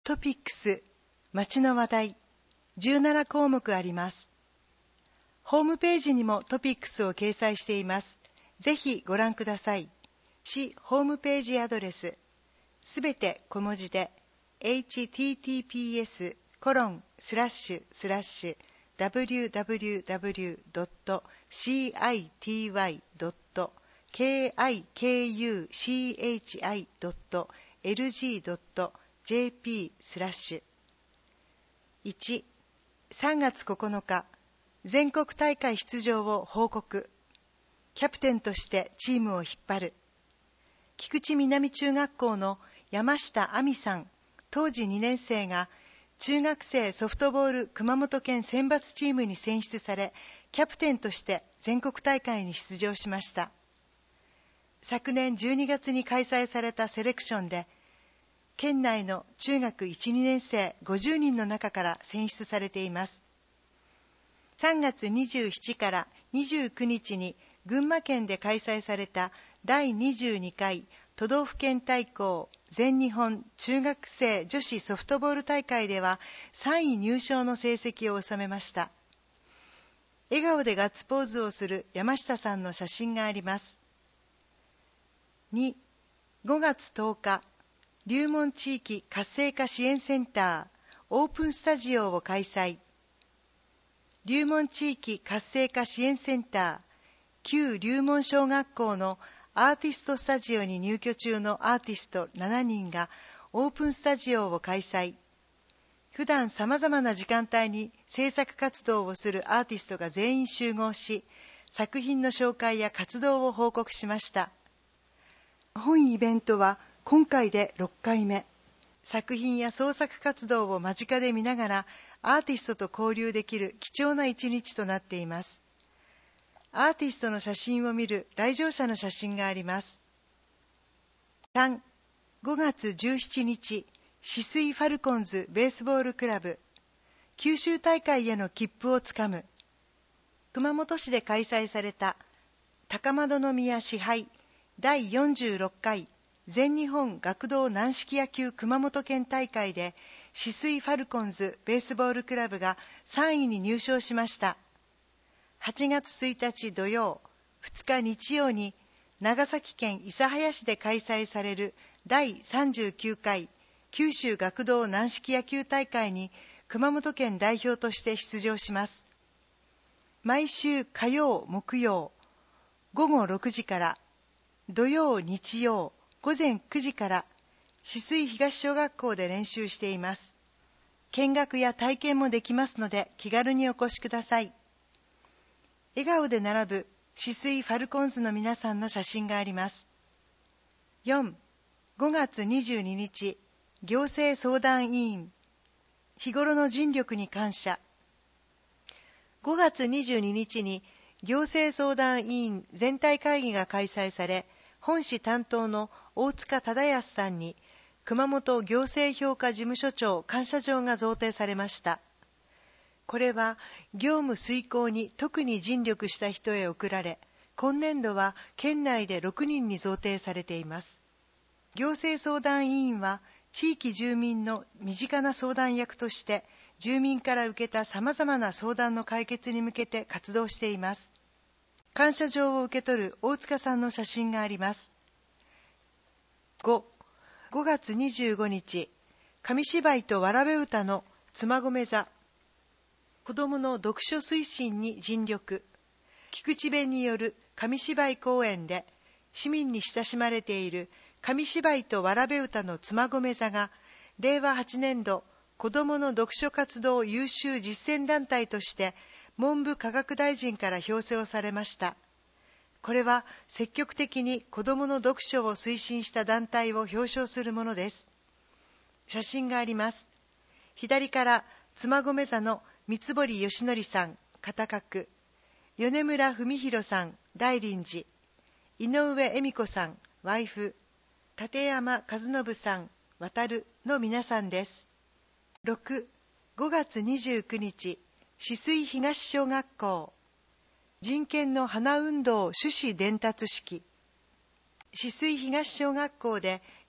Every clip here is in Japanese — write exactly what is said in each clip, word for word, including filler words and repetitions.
トピックス、街の話題、じゅうななこうもくあります。ホームページにもトピックスを掲載しています。ぜひご覧ください。市ホームページアドレス、すべて小文字で エイチティーティーピーエスコロンスラッシュスラッシュダブリューダブリューダブリュードットシーアイティーワイドットケーアイケーユーシーエイチアイドットエルジードットジェーピースラッシュいち、さんがつここのか全国大会出場を報告。キャプテンとしてチームを引っ張る。菊池南中学校の山下亜美さん、当時にねんせいが中学生ソフトボール熊本県選抜チームに選出され、キャプテンとして全国大会に出場しました。昨年じゅうにがつに開催されたセレクションで、県内の中学いち、にねんせいごじゅうにんの中から選出されています。さんがつにじゅうしちからにじゅうくにちに群馬県で開催されただいにじゅうにかい都道府県対抗全日本中学生女子ソフトボール大会ではさんい入賞の成績を収めました。笑顔でガッツポーズをする山下さんの写真があります。に、ごがつとおか、龍門地域活性化支援センターオープンスタジオを開催。龍門地域活性化支援センター旧龍門小学校のアーティストスタジオに入居中のアーティストしちにんがオープンスタジオを開催。普段さまざまな時間帯に制作活動をするアーティストが全員集合し、作品の紹介や活動を報告しました。本イベントは今回でろっかいめ。作品や創作活動を間近で見ながらアーティストと交流できる貴重な一日となっています。アーティストの写真を見る来場者の写真があります。さん、ごがつじゅうしちにち、紫水ファルコンズベースボールクラブ、九州大会への切符をつかむ。熊本市で開催された高円宮賜杯だいよんじゅうろっかい全日本学童軟式野球熊本県大会で紫水ファルコンズベースボールクラブがさんいに入賞しました。はちがつついたち土曜、ふつか日曜に長崎県諫早市で開催されるだいさんじゅうきゅうかい九州学童軟式野球大会に熊本県代表として出場します。毎週火曜、木曜、ごごろくじから、土曜、日曜、ごぜんくじから紫水東小学校で練習しています。見学や体験もできますので気軽にお越しください。笑顔で並ぶ紫水ファルコンズの皆さんの写真があります。よん、ごがつにじゅうににち、行政相談委員、日頃の尽力に感謝。ごがつにじゅうににちに行政相談委員全体会議が開催され、本市担当の大塚忠康さんに熊本行政評価事務所長感謝状が贈呈されました。これは業務遂行に特に尽力した人へ贈られ、今年度は県内でろくにんに贈呈されています。行政相談委員は地域住民の身近な相談役として住民から受けたさまざまな相談の解決に向けて活動しています。感謝状を受け取る大塚さんの写真があります。ご、ごがつにじゅうごにち、紙芝居とわらべ歌の妻込座。子どもの読書推進に尽力。菊池弁による紙芝居公演で市民に親しまれている紙芝居とわらべ歌の妻込座がれいわはちねんど子どもの読書活動優秀実践団体として文部科学大臣から表彰されました。これは積極的に子どもの読書を推進した団体を表彰するものです。写真があります。左から妻込座の三堀義則さん、片角、米村文弘さん、大臨寺、井上恵美子さん、ワイフ、立山和信さん、渡るの皆さんです。ろく、ごがつにじゅうくにち、紫水東小学校、人権の花運動趣旨伝達式。紫水東小学校で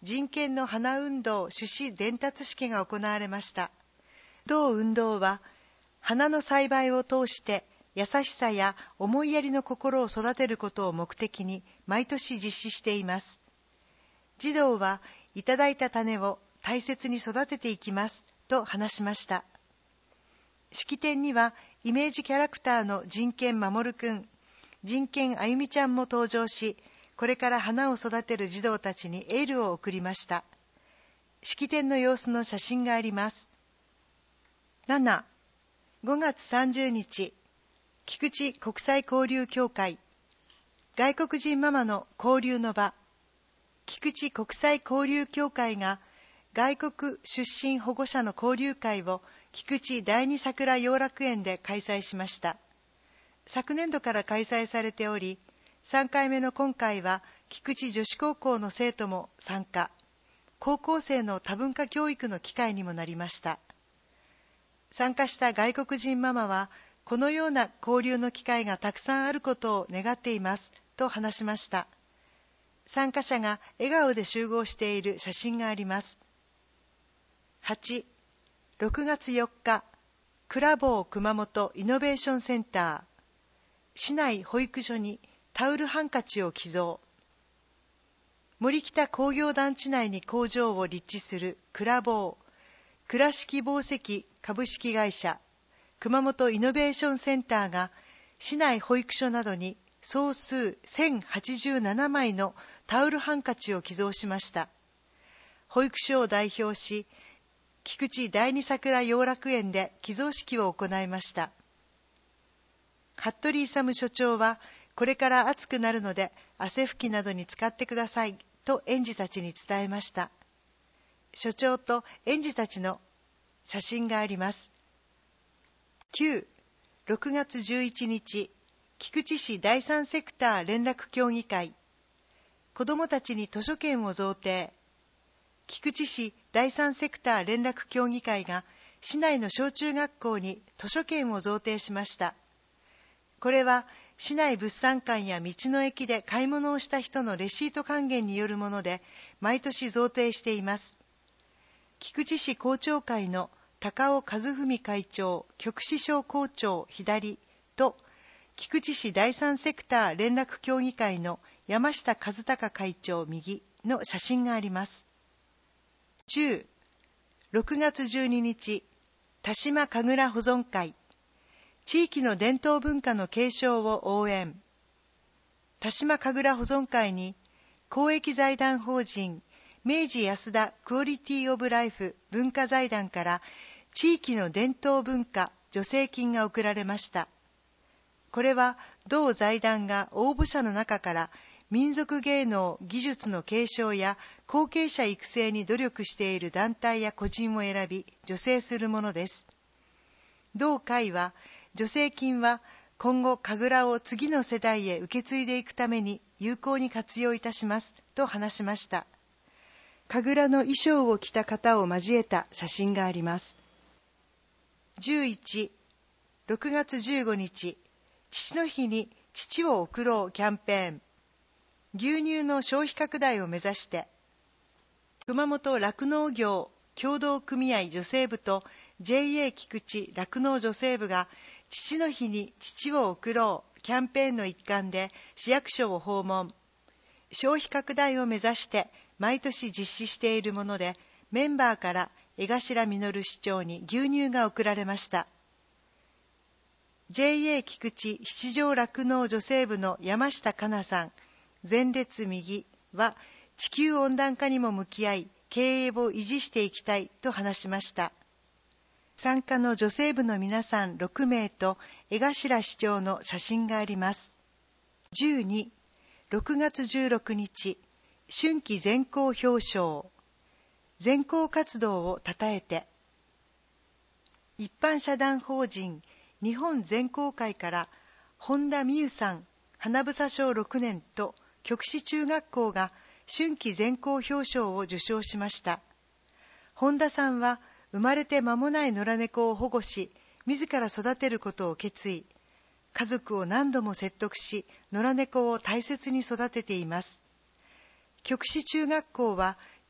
人権の花運動種子伝達式が行われました。同運動は、花の栽培を通して優しさや思いやりの心を育てることを目的に毎年実施しています。児童はいただいた種を大切に育てていきますと話しました。式典にはイメージキャラクターの人権まもるくん、人権あゆみちゃんも登場し、これから花を育てる児童たちにエールを送りました。式典の様子の写真があります。なな、ごがつさんじゅうにち、菊池国際交流協会、外国人ママの交流の場、菊池国際交流協会が外国出身保護者の交流会を菊池第二桜養楽園で開催しました。昨年度から開催されており、さんかいめの今回は菊池女子高校の生徒も参加、高校生の多文化教育の機会にもなりました。参加した外国人ママは、このような交流の機会がたくさんあることを願っていますと話しました。参加者が笑顔で集合している写真があります。はち、ろくがつよっか、クラボー熊本イノベーションセンター、市内保育所にタオルハンカチを寄贈。森北工業団地内に工場を立地するクラボー、倉敷紡績株式会社、熊本イノベーションセンターが市内保育所などに総数せんはちじゅうななまいのタオルハンカチを寄贈しました。保育所を代表し、菊池第二桜養楽園で寄贈式を行いました。服部勇所長は、これから暑くなるので汗拭きなどに使ってくださいと園児たちに伝えました。所長と園児たちの写真があります。きゅう、ろくがつじゅういちにち、菊池市だいさんセクター連絡協議会、子どもたちに図書券を贈呈。菊池市だいさんセクター連絡協議会が市内の小中学校に図書券を贈呈しました。これは市内物産館や道の駅で買い物をした人のレシート還元によるもので、毎年贈呈しています。菊池市校長会の高尾和文会長、局支省校長左と、菊池市だいさんセクター連絡協議会の山下和孝会長右の写真があります。じゅう、ろくがつじゅうににち、田島神楽保存会、地域の伝統文化の継承を応援。田島神楽保存会に、公益財団法人明治安田クオリティオブライフ文化財団から地域の伝統文化助成金が贈られました。これは同財団が応募者の中から民族芸能技術の継承や後継者育成に努力している団体や個人を選び助成するものです。同会は、助成金は今後神楽を次の世代へ受け継いでいくために有効に活用いたしますと話しました。神楽の衣装を着た方を交えた写真があります。じゅういち、ろくがつじゅうごにち、父の日に父を贈ろうキャンペーン。牛乳の消費拡大を目指して、熊本酪農業協同組合女性部と ジェイエー 菊池酪農女性部が父の日に父を贈ろうキャンペーンの一環で市役所を訪問。消費拡大を目指して毎年実施しているもので、メンバーから江頭実市長に牛乳が贈られました。ジェイエー 菊池七条酪農女性部の山下香奈さん、前列右は、地球温暖化にも向き合い、経営を維持していきたいと話しました。参加の女性部の皆さんろくめいと江頭市長の写真があります。じゅうに、ろくがつじゅうろくにち、春季全校表彰。全校活動をたたえて。一般社団法人日本全校会から本田美優さん、花房小ろくねんと極紫中学校が春季全校表彰を受賞しました。本田さんは生まれて間もない野良猫を保護し、自ら育てることを決意。家族を何度も説得し、野良猫を大切に育てています。極紫中学校は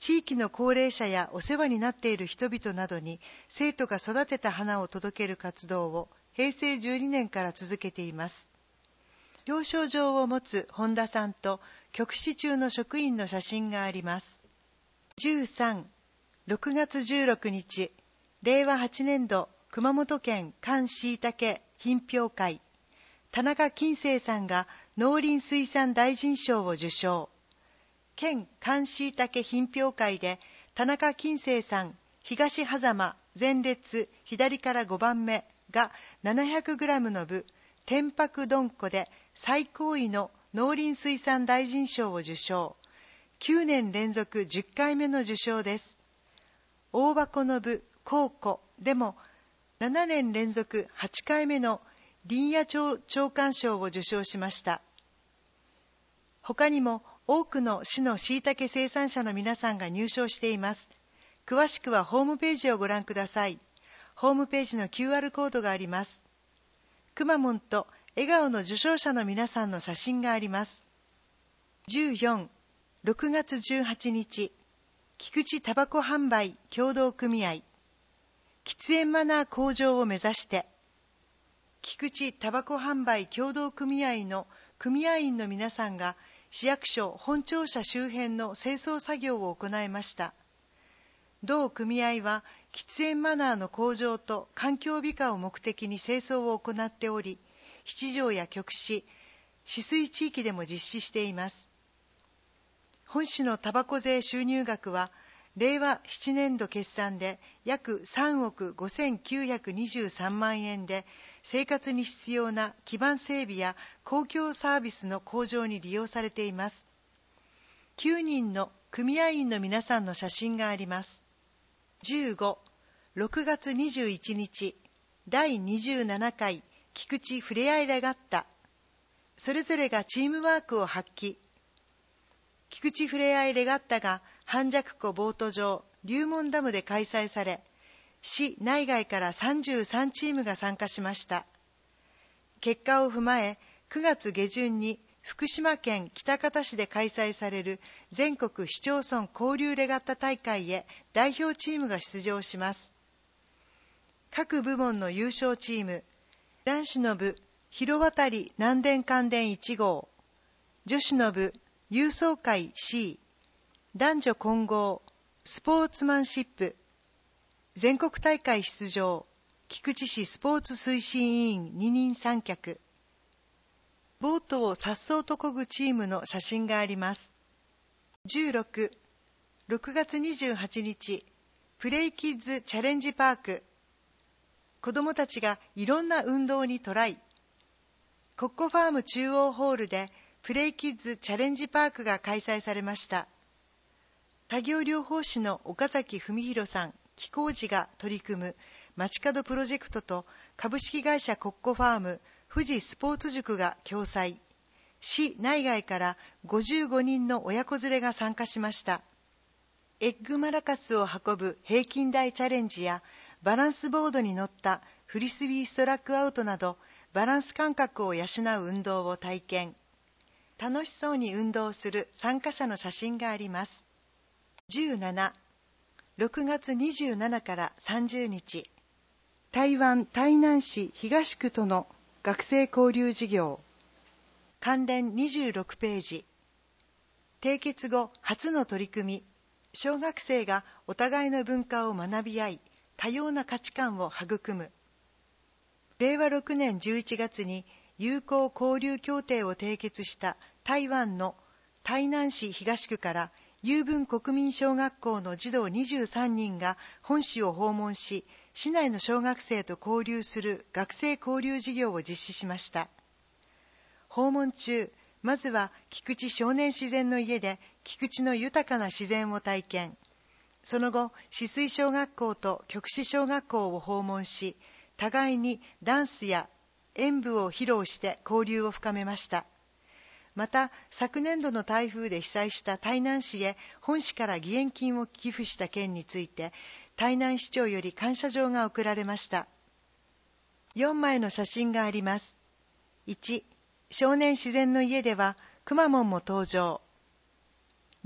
地域の高齢者やお世話になっている人々などに生徒が育てた花を届ける活動をへいせいじゅうにねんから続けています。表彰状を持つ本田さんと局試中の職員の写真があります。じゅうさん、ろくがつじゅうろくにち、れいわはちねんど熊本県寒しいたけ品評会、田中金星さんが農林水産大臣賞を受賞。県寒しいたけ品評会で田中金星さん、東狭間前列左からごばんめが ななひゃくグラム の部天白どんこで最高位の農林水産大臣賞を受賞。きゅうねん連続じゅっかいめの受賞です。大箱の部高庫でもななねん連続はちかいめの林野庁長官賞を受賞しました。他にも多くの市のしいたけ生産者の皆さんが入賞しています。詳しくはホームページをご覧ください。ホームページの キューアール コードがあります。くまモンと笑顔の受賞者の皆さんの写真があります。じゅうよん、ろくがつじゅうはちにち、菊池タバコ販売協同組合、喫煙マナー向上を目指して、菊池タバコ販売協同組合の組合員の皆さんが市役所本庁舎周辺の清掃作業を行いました。同組合は喫煙マナーの向上と環境美化を目的に清掃を行っており、七条や局市、止水地域でも実施しています。本市のタバコ税収入額は、れいわななねんど決算で約さんおくごせんきゅうひゃくにじゅうさんまんえんで、生活に必要な基盤整備や公共サービスの向上に利用されています。きゅうにんの組合員の皆さんの写真があります。じゅうご、ろくがつにじゅういちにち、だいにじゅうななかい菊池ふれあいレガッタ。それぞれがチームワークを発揮。菊池ふれあいレガッタが半石湖ボート場龍門ダムで開催され、市内外からさんじゅうさんチームが参加しました。結果を踏まえ、くがつげじゅんに福島県喜多方市で開催される全国市町村交流レガッタ大会へ代表チームが出場します。各部門の優勝チーム、男子の部広渡り南電関電いちごう、女子の部郵送会 C、男女混合スポーツマンシップ、全国大会出場菊池市スポーツ推進委員二人三脚、ボートを颯爽と漕ぐチームの写真があります。じゅうろく、ろくがつにじゅうはちにち、プレイキッズチャレンジパーク。子どもたちがいろんな運動にトライ。コッコファーム中央ホールでプレイキッズチャレンジパークが開催されました。多業療法士の岡崎文弘さん、木工事が取り組む街角プロジェクトと株式会社コッコファーム富士スポーツ塾が共催。市内外からごじゅうごにんの親子連れが参加しました。エッグマラカスを運ぶ平均台チャレンジやバランスボードに乗ったフリスビーストラックアウトなどバランス感覚を養う運動を体験。楽しそうに運動する参加者の写真があります。じゅうなな、ろくがつにじゅうしちからさんじゅうにち、台湾台南市東区との学生交流事業、関連にじゅうろくページ、締結後初の取り組み、小学生がお互いの文化を学び合い、多様な価値観を育む。れいわろくねんじゅういちがつに友好交流協定を締結した台湾の台南市東区から友文国民小学校の児童にじゅうさんにんが本市を訪問し、市内の小学生と交流する学生交流事業を実施しました。訪問中、まずは菊池少年自然の家で菊池の豊かな自然を体験。その後、止水小学校と局市小学校を訪問し、互いにダンスや演舞を披露して交流を深めました。また、昨年度の台風で被災した台南市へ本市から義援金を寄付した件について、台南市長より感謝状が贈られました。よんまいの写真があります。いち、少年自然の家ではくまモンも登場。に、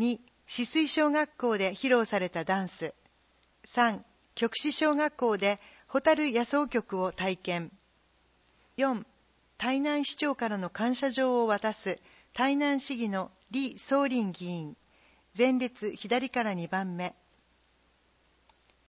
止水小学校で披露されたダンス。さん、極紫小学校で蛍野草曲を体験。よん、台南市長からの感謝状を渡す台南市議の李宗林議員。前列左からにばんめ。